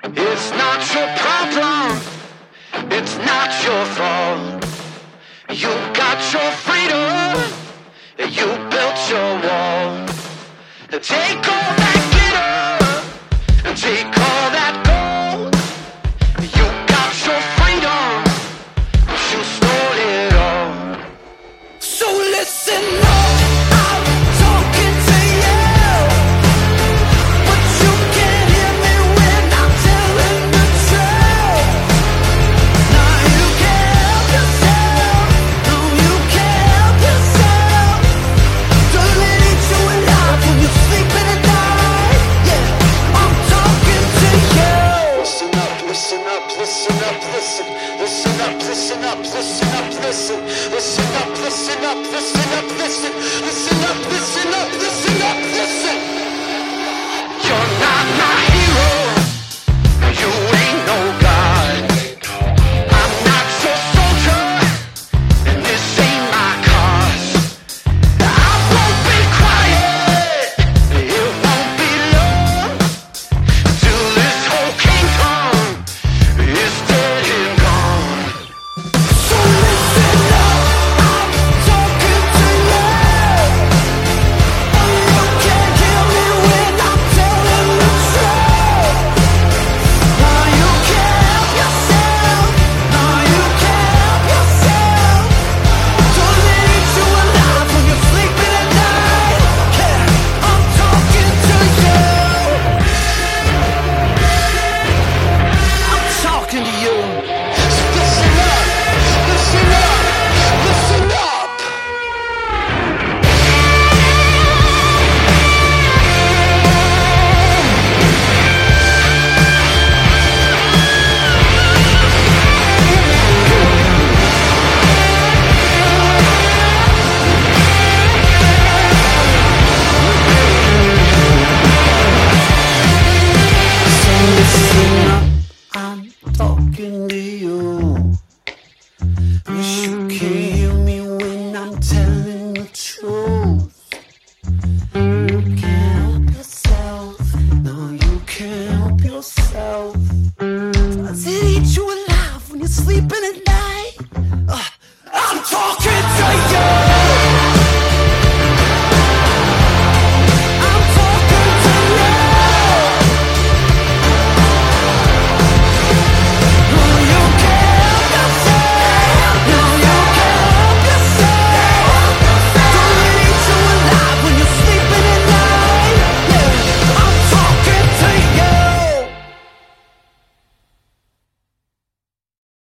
It's not your problem, it's not your fault. You got your freedom, you built your wall. Take all that glitter, and take all that gold. You got your freedom, but you stole it all. So listen up, I'm talking to you, but you can't hear me when I'm telling the truth. Now you can't help yourself, no you can't help yourself. Don't let it eat you alive when you're sleeping at night. Yeah, I'm talking to you. Listen up, listen up, listen up, listen. Listen up, listen up, listen up, listen. Listen up, listen up, listen up, listen. Listen up, listen up, listen up, listen. You're not my hero, you ain't no god. I'm not your soldier, and this ain't my cause. I won't be quiet, it won't be long, till this whole kingdom is dead and gone. So listen up, I'm talking to you. You can't hear me when I'm telling the truth. Now you can't help yourself, now you can't help yourself. Don't let it eat you alive when you're sleeping at night. Yeah, I'm talking to you. I'm talking to you. So listen up, listen up, listen up. So listen up, I'm talking to you. Wish you can hear me when I'm telling the truth. You can't help yourself, no you can't help yourself. Does it eat you alive when you're sleeping at night? I'm talking to you.